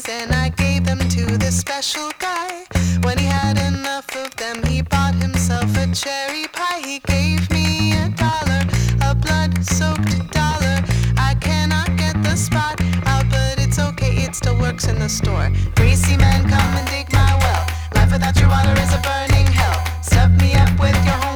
and I gave them to this special guy. When he had enough of them, he bought himself a cherry pie. He gave me $1, a blood-soaked dollar. I cannot get the spot out, but it's okay, it still works in the store. Greasy man, come and dig my well. Life without your water is a burning hell. Stuff me up with your